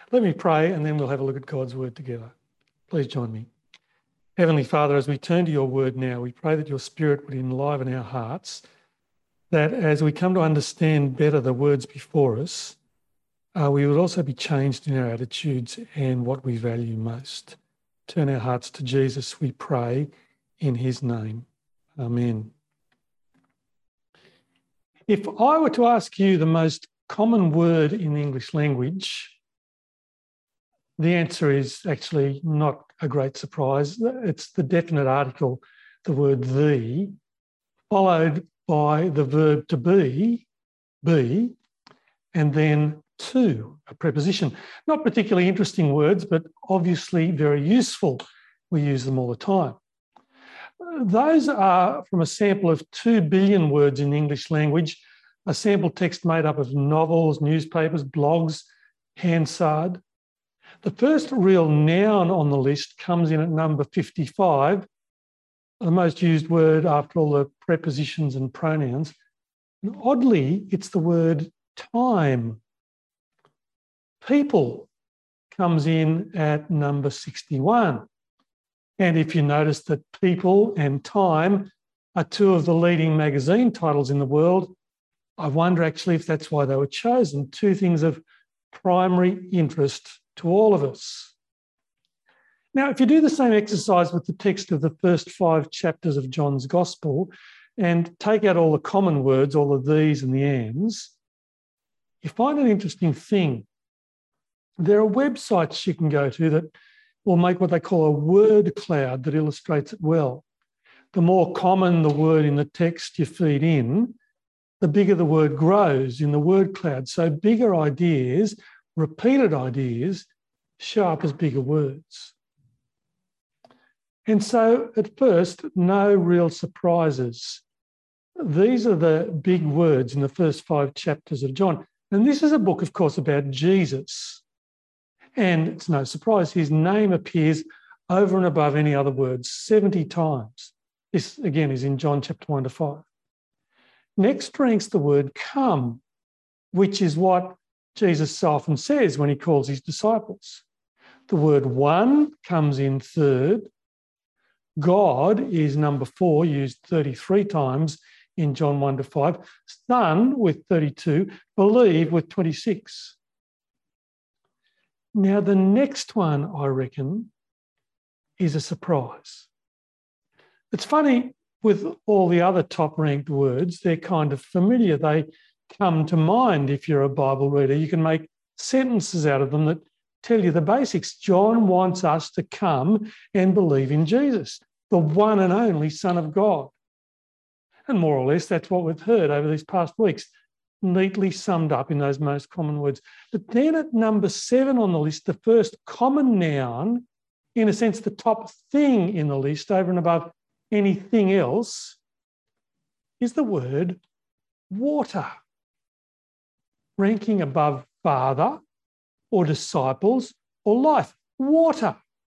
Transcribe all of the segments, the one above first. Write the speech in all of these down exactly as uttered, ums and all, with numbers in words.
Let me pray and then we'll have a look at God's word together. Please join me. Heavenly Father, as we turn to your word now, we pray that your Spirit would enliven our hearts, that as we come to understand better the words before us, uh, we would also be changed in our attitudes and what we value most. Turn our hearts to Jesus, we pray, in his name. Amen. If I were to ask you the most common word in the English language, the answer is actually not a great surprise. It's the definite article, the word the, followed by the verb to be, be, and then to, a preposition. Not particularly interesting words, but obviously very useful. We use them all the time. Those are from a sample of two billion words in the English language, a sample text made up of novels, newspapers, blogs, Hansard. The first real noun on the list comes in at number fifty-five, the most used word after all the prepositions and pronouns. And oddly, it's the word time. People comes in at number sixty-one. And if you notice that people and time are two of the leading magazine titles in the world, I wonder actually if that's why they were chosen, two things of primary interest to all of us. Now, if you do the same exercise with the text of the first five chapters of John's Gospel and take out all the common words, all of these and the ands, you find an interesting thing. There are websites you can go to that will make what they call a word cloud that illustrates it well. The more common the word in the text you feed in, the bigger the word grows in the word cloud. So bigger ideas, repeated ideas, show up as bigger words. And so at first, no real surprises. These are the big words in the first five chapters of John. And this is a book, of course, about Jesus. And it's no surprise, his name appears over and above any other words seventy times. This, again, is in John chapter one to five. Next ranks the word come, which is what Jesus often says when he calls his disciples. The word one comes in third. God is number four, used thirty-three times in John one to five. Son with thirty-two. Believe with twenty-six. Now, the next one, I reckon, is a surprise. It's funny, with all the other top-ranked words, they're kind of familiar. They come to mind if you're a Bible reader. You can make sentences out of them that tell you the basics. John wants us to come and believe in Jesus, the one and only Son of God. And more or less, that's what we've heard over these past weeks, neatly summed up in those most common words. But then at number seven on the list, the first common noun, in a sense, the top thing in the list over and above anything else, is the word water, ranking above father or disciples or life. Water.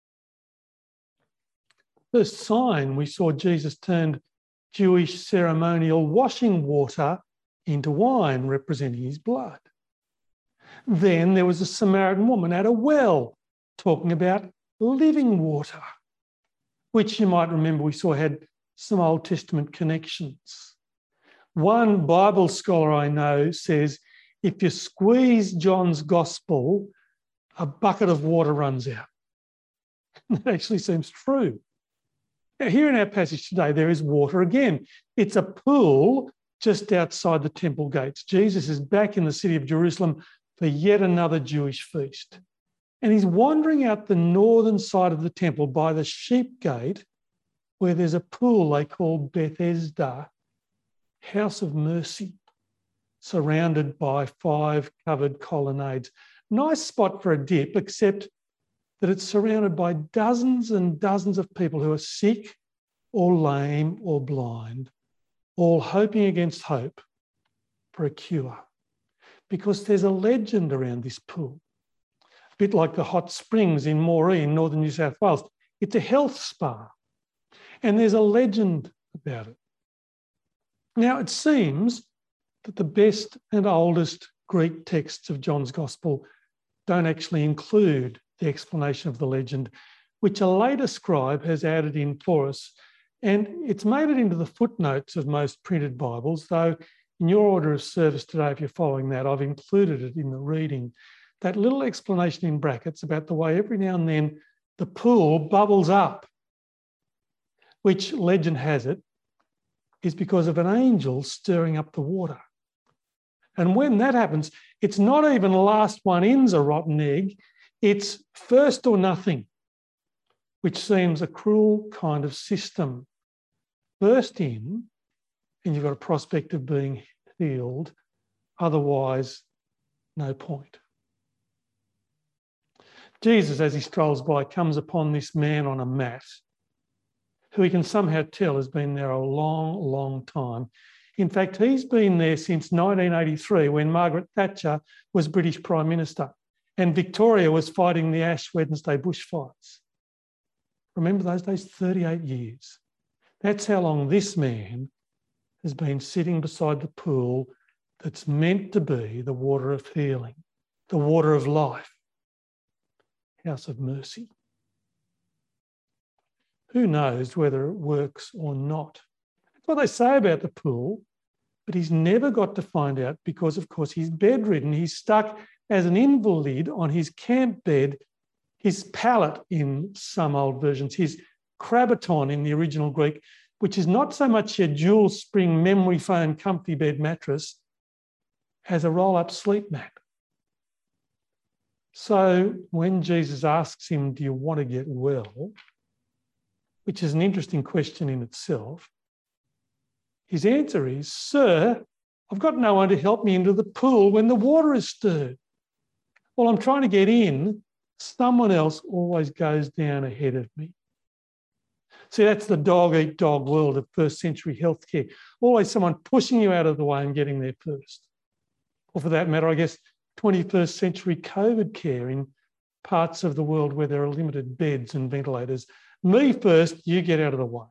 First sign we saw Jesus turned Jewish ceremonial washing water into wine, representing his blood. Then there was a Samaritan woman at a well talking about living water, which you might remember we saw had some Old Testament connections. One Bible scholar I know says, if you squeeze John's Gospel, a bucket of water runs out. That actually seems true. Now, here in our passage today, there is water again. It's a pool just outside the temple gates. Jesus is back in the city of Jerusalem for yet another Jewish feast. And he's wandering out the northern side of the temple by the sheep gate, where there's a pool they call Bethesda, House of Mercy, surrounded by five covered colonnades. Nice spot for a dip, except that it's surrounded by dozens and dozens of people who are sick or lame or blind, all hoping against hope for a cure. Because there's a legend around this pool, a bit like the hot springs in Moree in northern New South Wales. It's a health spa, and there's a legend about it. Now, it seems that the best and oldest Greek texts of John's Gospel don't actually include the explanation of the legend, which a later scribe has added in for us. And it's made it into the footnotes of most printed Bibles, though in your order of service today, if you're following that, I've included it in the reading. That little explanation in brackets about the way every now and then the pool bubbles up, which legend has it, is because of an angel stirring up the water. And when that happens, it's not even last one in's a rotten egg, it's first or nothing, which seems a cruel kind of system. First in, and you've got a prospect of being healed, otherwise, no point. Jesus, as he strolls by, comes upon this man on a mat, who he can somehow tell has been there a long, long time. In fact, he's been there since nineteen eighty-three, when Margaret Thatcher was British Prime Minister and Victoria was fighting the Ash Wednesday bushfires. Remember those days? thirty-eight years. That's how long this man has been sitting beside the pool that's meant to be the water of healing, the water of life, house of mercy. Who knows whether it works or not? That's what they say about the pool, but he's never got to find out because, of course, he's bedridden. He's stuck as an invalid on his camp bed, his pallet in some old versions, his crabaton in the original Greek, which is not so much a dual spring memory foam comfy bed mattress as a roll-up sleep mat. So when Jesus asks him, do you want to get well? Which is an interesting question in itself, his answer is, sir, I've got no one to help me into the pool when the water is stirred. While I'm trying to get in, someone else always goes down ahead of me. See, that's the dog-eat-dog world of first century healthcare. Always someone pushing you out of the way and getting there first. Or for that matter, I guess, twenty-first century COVID care in parts of the world where there are limited beds and ventilators. Me first, you get out of the way.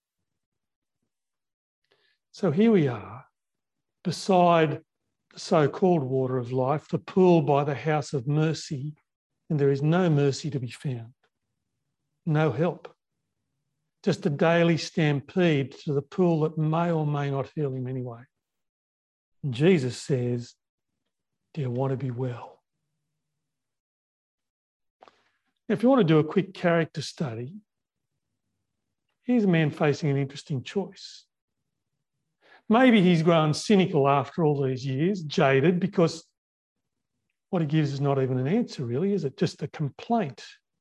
So here we are, beside the so-called water of life, the pool by the house of mercy, and there is no mercy to be found, no help, just a daily stampede to the pool that may or may not heal him anyway. And Jesus says, do you want to be well? Now, if you want to do a quick character study, here's a man facing an interesting choice. Maybe he's grown cynical after all these years, jaded, because what he gives is not even an answer, really, is it? Just a complaint.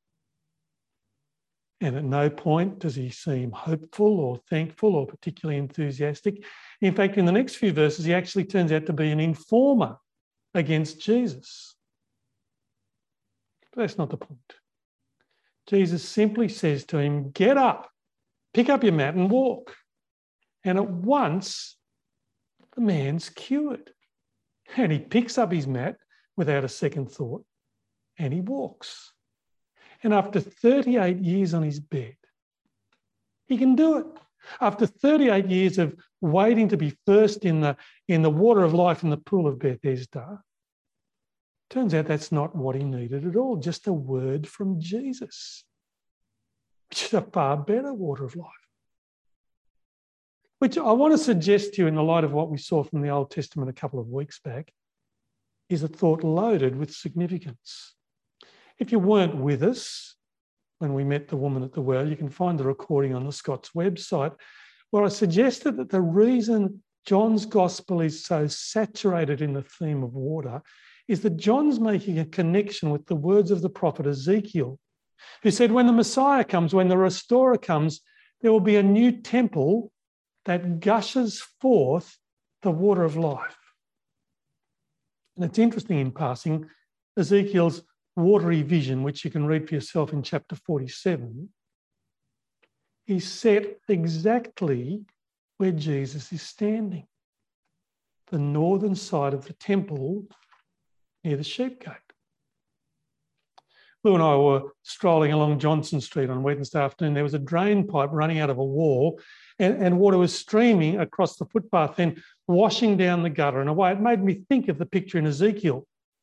And at no point does he seem hopeful or thankful or particularly enthusiastic. In fact, in the next few verses, he actually turns out to be an informer against Jesus. But that's not the point. Jesus simply says to him, get up, pick up your mat and walk. And at once, the man's cured. And he picks up his mat without a second thought and he walks. And after thirty-eight years on his bed, he can do it. After thirty-eight years of waiting to be first in the, in the water of life in the pool of Bethesda, turns out that's not what he needed at all, just a word from Jesus, which is a far better water of life. Which I want to suggest to you in the light of what we saw from the Old Testament a couple of weeks back, is a thought loaded with significance. If you weren't with us when we met the woman at the well, you can find the recording on the Scots website, where I suggested that the reason John's gospel is so saturated in the theme of water is that John's making a connection with the words of the prophet Ezekiel, who said, when the Messiah comes, when the restorer comes, there will be a new temple that gushes forth the water of life. And it's interesting in passing, Ezekiel's watery vision, which you can read for yourself in chapter forty-seven, is set exactly where Jesus is standing, the northern side of the temple near the sheep gate. Lou and I were strolling along Johnson Street on Wednesday afternoon. There was a drain pipe running out of a wall and, and water was streaming across the footpath, then washing down the gutter in a way. It made me think of the picture in Ezekiel,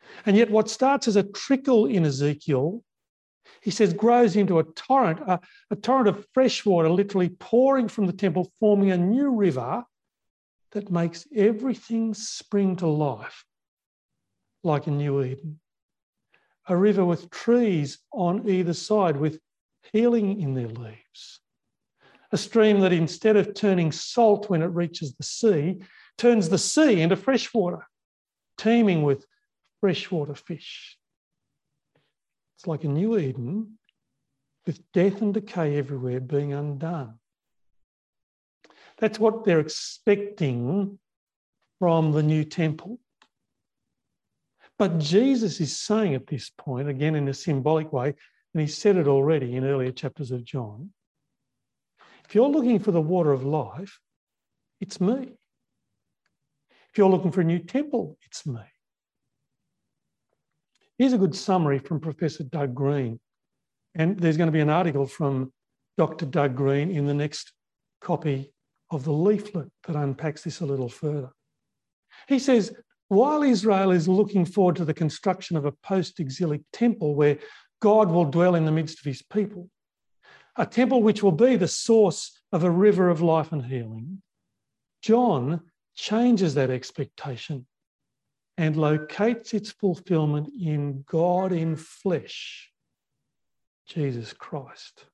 And yet what starts as a trickle in Ezekiel, he says, grows into a torrent, a, a torrent of fresh water literally pouring from the temple, forming a new river that makes everything spring to life like a new Eden. A river with trees on either side with healing in their leaves. A stream that instead of turning salt when it reaches the sea, turns the sea into fresh water, teeming with freshwater fish. It's like a new Eden with death and decay everywhere being undone. That's what they're expecting from the new temple. But Jesus is saying at this point, again in a symbolic way, and he said it already in earlier chapters of John, if you're looking for the water of life, it's me. If you're looking for a new temple, it's me. Here's a good summary from Professor Doug Green. And there's going to be an article from Doctor Doug Green in the next copy of the leaflet that unpacks this a little further. He says, while Israel is looking forward to the construction of a post-exilic temple where God will dwell in the midst of his people, a temple which will be the source of a river of life and healing, John changes that expectation and locates its fulfillment in God in flesh, Jesus Christ.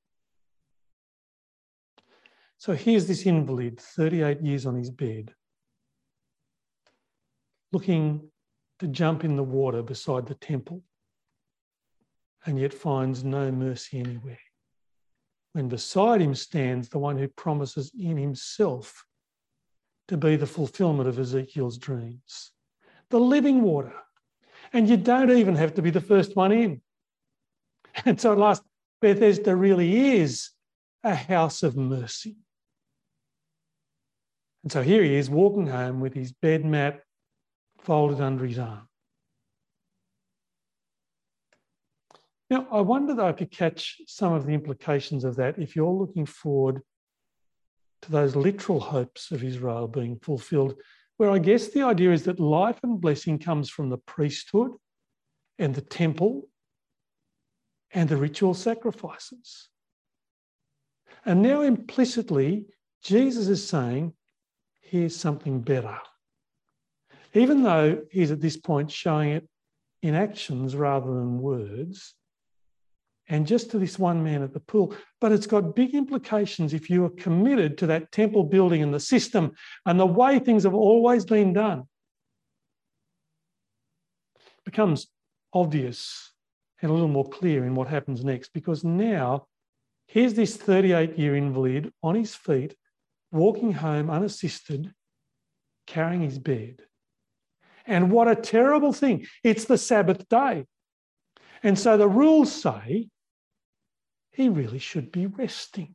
So here's this invalid, thirty-eight years on his bed, looking to jump in the water beside the temple, and yet finds no mercy anywhere. When beside him stands the one who promises in himself to be the fulfillment of Ezekiel's dreams, the living water. And you don't even have to be the first one in. And so at last, Bethesda really is a house of mercy. And so here he is walking home with his bed mat folded under his arm. Now, I wonder though if you catch some of the implications of that if you're looking forward to those literal hopes of Israel being fulfilled, where I guess the idea is that life and blessing comes from the priesthood and the temple and the ritual sacrifices. And now implicitly, Jesus is saying, here's something better. Even though he's at this point showing it in actions rather than words, and just to this one man at the pool, but it's got big implications if you are committed to that temple building and the system and the way things have always been done. It becomes obvious and a little more clear in what happens next, because now here's this thirty-eight-year invalid on his feet, walking home unassisted, carrying his bed. And what a terrible thing. It's the Sabbath day. And so the rules say he really should be resting.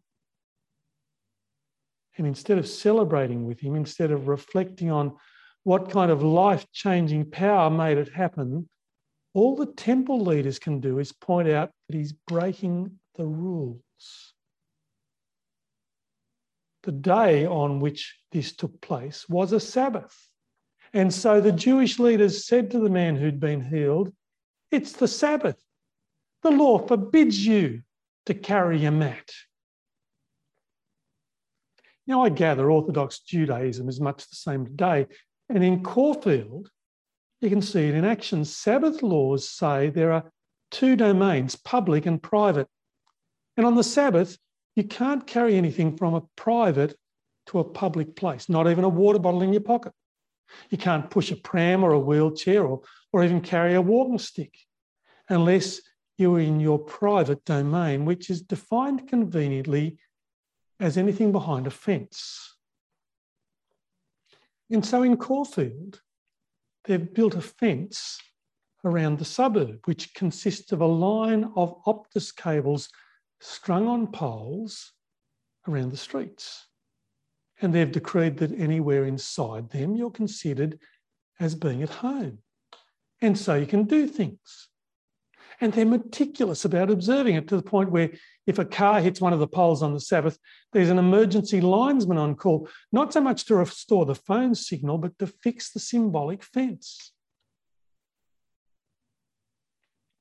And instead of celebrating with him, instead of reflecting on what kind of life-changing power made it happen, all the temple leaders can do is point out that he's breaking the rules. The day on which this took place was a Sabbath. And so the Jewish leaders said to the man who'd been healed, it's the Sabbath. The law forbids you to carry a mat. Now, I gather Orthodox Judaism is much the same today. And in Caulfield, you can see it in action. Sabbath laws say there are two domains, public and private. And on the Sabbath, you can't carry anything from a private to a public place, not even a water bottle in your pocket. You can't push a pram or a wheelchair or, or even carry a walking stick unless you're in your private domain, which is defined conveniently as anything behind a fence. And so in Caulfield, they've built a fence around the suburb, which consists of a line of Optus cables strung on poles around the streets. And they've decreed that anywhere inside them, you're considered as being at home. And so you can do things. And they're meticulous about observing it to the point where if a car hits one of the poles on the Sabbath, there's an emergency linesman on call, not so much to restore the phone signal, but to fix the symbolic fence.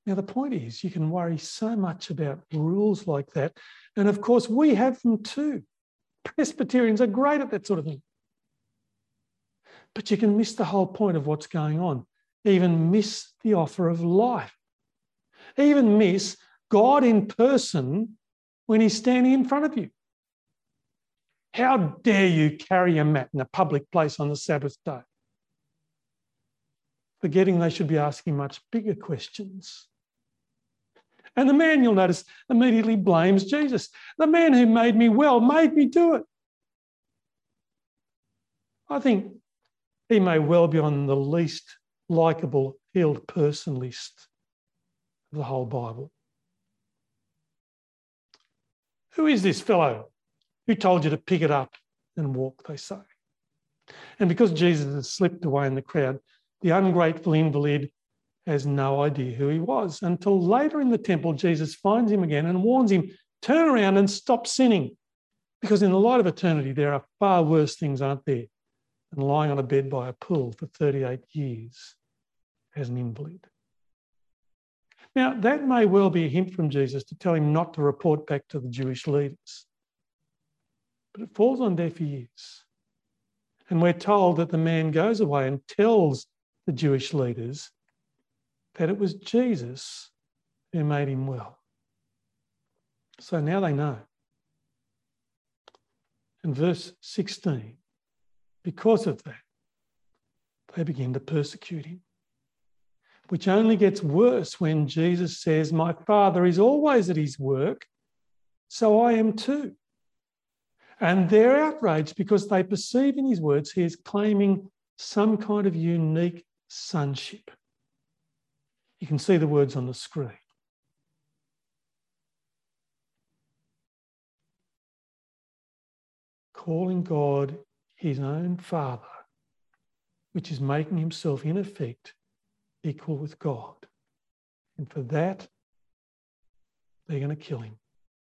Now, the point is, you can worry so much about rules like that. And of course, we have them too. Presbyterians are great at that sort of thing. But you can miss the whole point of what's going on, even miss the offer of life, even miss God in person when he's standing in front of you. How dare you carry a mat in a public place on the Sabbath day? Forgetting they should be asking much bigger questions. And the man, you'll notice, immediately blames Jesus. The man who made me well made me do it. I think he may well be on the least likeable healed person list of the whole Bible. Who is this fellow who told you to pick it up and walk, they say? And because Jesus has slipped away in the crowd, the ungrateful invalid has no idea who he was until later in the temple, Jesus finds him again and warns him, turn around and stop sinning. Because in the light of eternity, there are far worse things, aren't there, than lying on a bed by a pool for thirty-eight years as an invalid. Now, that may well be a hint from Jesus to tell him not to report back to the Jewish leaders. But it falls on deaf ears. And we're told that the man goes away and tells the Jewish leaders that it was Jesus who made him well. So now they know. In verse sixteen, because of that, they begin to persecute him, which only gets worse when Jesus says, my Father is always at his work, so I am too. And they're outraged because they perceive in his words he is claiming some kind of unique sonship. You can see the words on the screen. Calling God his own Father, which is making himself, in effect, equal with God. And for that, they're going to kill him.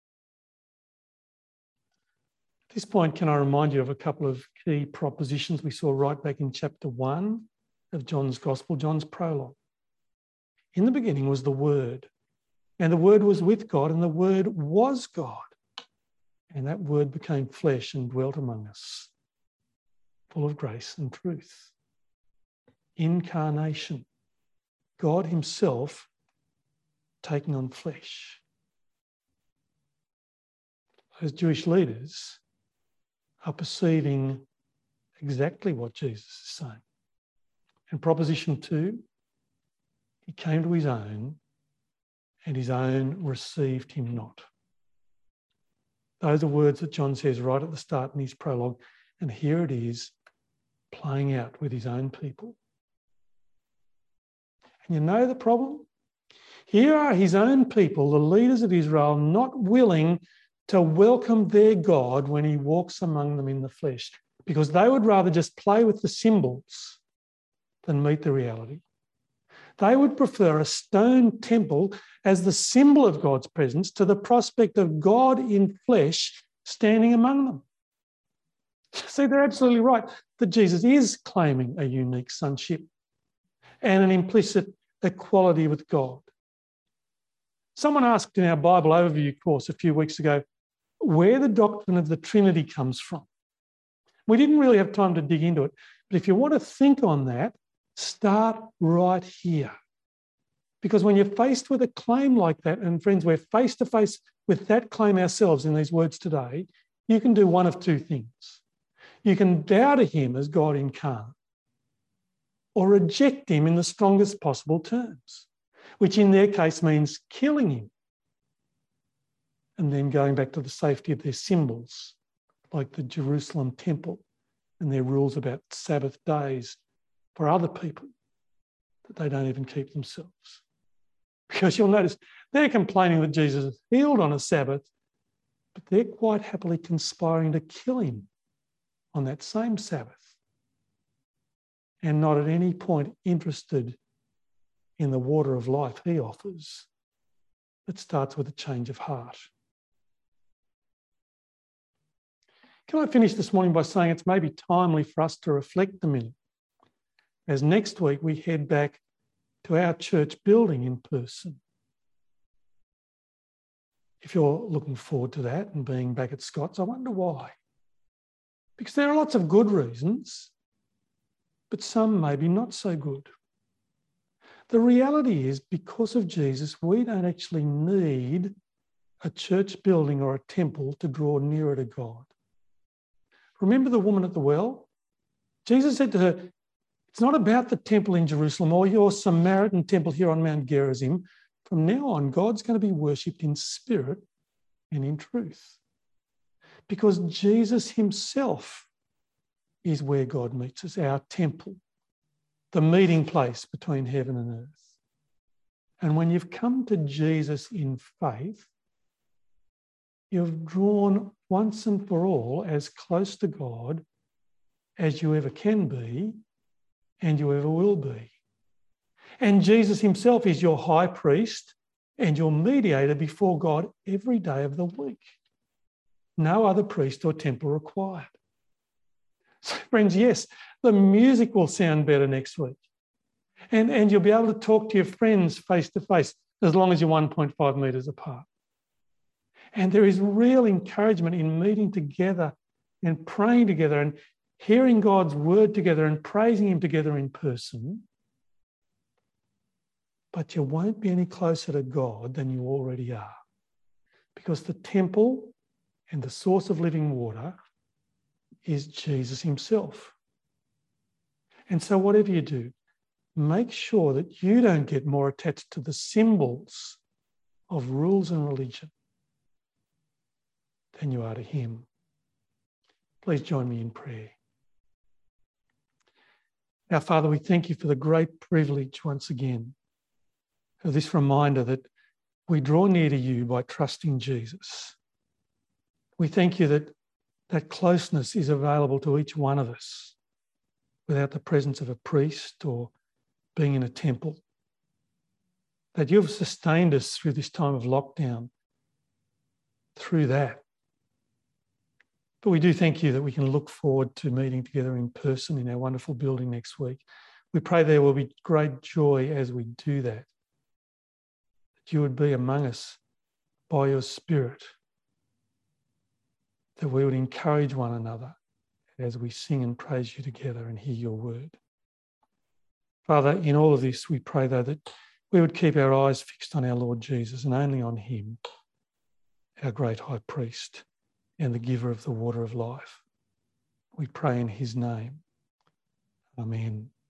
At this point, can I remind you of a couple of key propositions we saw right back in chapter one of John's Gospel, John's prologue. In the beginning was the Word, and the Word was with God, and the Word was God. And that Word became flesh and dwelt among us, full of grace and truth. Incarnation. God himself taking on flesh. Those Jewish leaders are perceiving exactly what Jesus is saying. And proposition two, he came to his own, and his own received him not. Those are words that John says right at the start in his prologue, and here it is playing out with his own people. And you know the problem? Here are his own people, the leaders of Israel, not willing to welcome their God when he walks among them in the flesh, because they would rather just play with the symbols than meet the reality. They would prefer a stone temple as the symbol of God's presence to the prospect of God in flesh standing among them. See, they're absolutely right that Jesus is claiming a unique sonship and an implicit equality with God. Someone asked in our Bible overview course a few weeks ago where the doctrine of the Trinity comes from. We didn't really have time to dig into it, but if you want to think on that, start right here. Because when you're faced with a claim like that, and friends, we're face to face with that claim ourselves in these words today, you can do one of two things. You can bow to him as God incarnate, or reject him in the strongest possible terms, which in their case means killing him, and then going back to the safety of their symbols, like the Jerusalem temple and their rules about Sabbath days for other people that they don't even keep themselves. Because you'll notice they're complaining that Jesus is healed on a Sabbath, but they're quite happily conspiring to kill him on that same Sabbath, and not at any point interested in the water of life he offers that starts with a change of heart. Can I finish this morning by saying it's maybe timely for us to reflect a minute, as next week we head back to our church building in person If you're looking forward to that and being back at Scott's, I wonder why. Because there are lots of good reasons, but some maybe not so good. The reality is, because of Jesus, we don't actually need a church building or a temple to draw nearer to God. Remember the woman at the well? Jesus said to her, it's not about the temple in Jerusalem or your Samaritan temple here on Mount Gerizim. From now on, God's going to be worshipped in spirit and in truth. Because Jesus himself is where God meets us, our temple, the meeting place between heaven and earth. And when you've come to Jesus in faith, you've drawn once and for all as close to God as you ever can be and you ever will be. And Jesus himself is your high priest and your mediator before God every day of the week. No other priest or temple required. So friends, yes, the music will sound better next week. And, and you'll be able to talk to your friends face to face as long as you're one point five metres apart. And there is real encouragement in meeting together and praying together and hearing God's word together and praising him together in person. But you won't be any closer to God than you already are, because the temple and the source of living water is Jesus himself. And so whatever you do, make sure that you don't get more attached to the symbols of rules and religion than you are to him. Please join me in prayer. Our Father, we thank you for the great privilege once again of this reminder that we draw near to you by trusting Jesus. We thank you that that closeness is available to each one of us without the presence of a priest or being in a temple. That you've sustained us through this time of lockdown, through that. But we do thank you that we can look forward to meeting together in person in our wonderful building next week. We pray there will be great joy as we do that. That you would be among us by your Spirit. That we would encourage one another as we sing and praise you together and hear your word. Father, in all of this, we pray, though, that we would keep our eyes fixed on our Lord Jesus and only on him, our great high priest and the giver of the water of life. We pray in his name. Amen.